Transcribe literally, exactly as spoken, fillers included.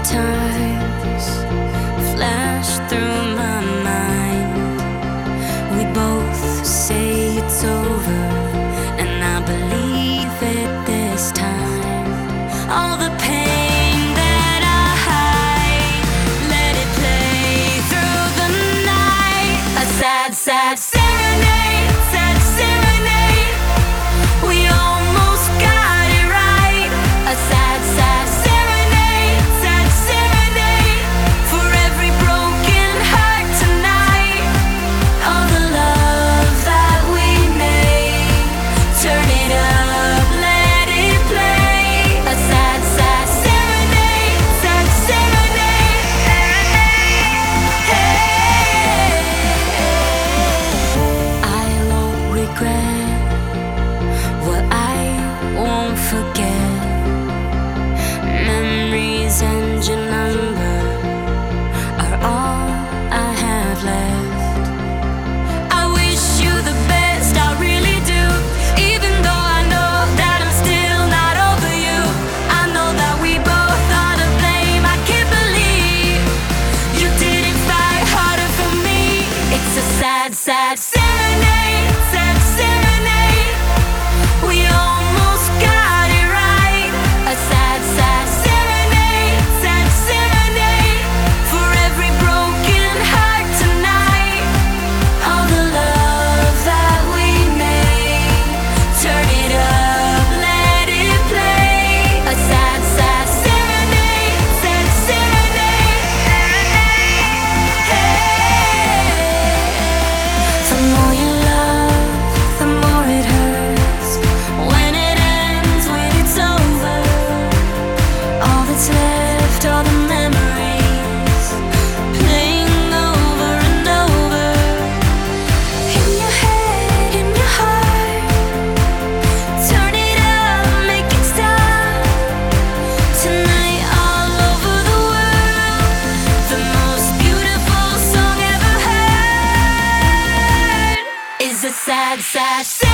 times flash through my mind. We both say it's over, and I believe it this time. All the pain that I hide, let it play through the night. A sad, sad serenade, sad serenade. We almost got it right. A sad, sad serenade, sad serenade. For every broken heart tonight. All the love that we made, turn it up, let it play. A sad, sad serenade, sad serenade. Hey, I won't regret what I won't forget. Memories and your number are all I have left. I wish you the best, I really do. Even though I know that I'm still not over you. I know that we both are to blame. I can't believe you didn't fight harder for me. It's a sad, sad serenade, sad serenade. We almost got it right. A sad, sad serenade, sad serenade. For every broken heart tonight. All the love that we made, turn it up, let it play. A sad, sad serenade, sad serenade. The more you love, the more it hurts. When it ends, when it's over, all that's left are the memories, playing over and over. In your head, in your heart, turn it up, make it stop. Tonight all over the world, the most beautiful song ever heard is a sad, sad